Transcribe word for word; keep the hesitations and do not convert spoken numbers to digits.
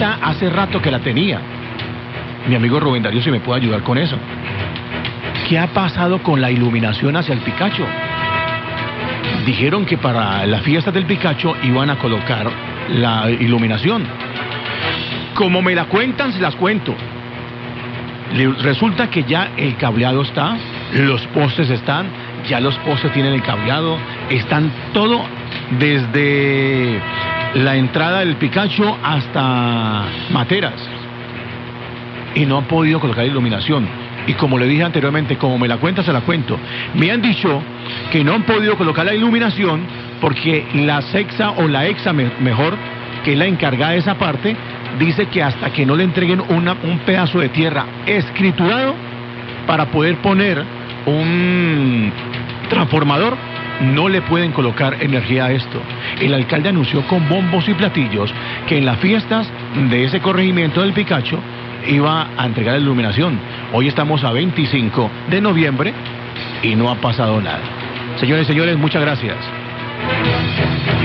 esta hace rato que la tenía. Mi amigo Rubén Darío, si me puede ayudar con eso. ¿Qué ha pasado con la iluminación hacia el Picacho? Dijeron que para las fiestas del Picacho iban a colocar la iluminación. Como me la cuentan, se las cuento. Resulta que ya el cableado está, los postes están, ya los postes tienen el cableado, están todo desde la entrada del Picacho hasta Materas. Y no han podido colocar iluminación. Y como le dije anteriormente, como me la cuenta, se la cuento. Me han dicho que no han podido colocar la iluminación porque la SEXA o la EXA, me, mejor, que es la encargada de esa parte, dice que hasta que no le entreguen una, un pedazo de tierra escriturado para poder poner un transformador, no le pueden colocar energía a esto. El alcalde anunció con bombos y platillos que en las fiestas de ese corregimiento del Picacho iba a entregar la iluminación. Hoy estamos a veinticinco de noviembre y no ha pasado nada. Señores y señores, muchas gracias.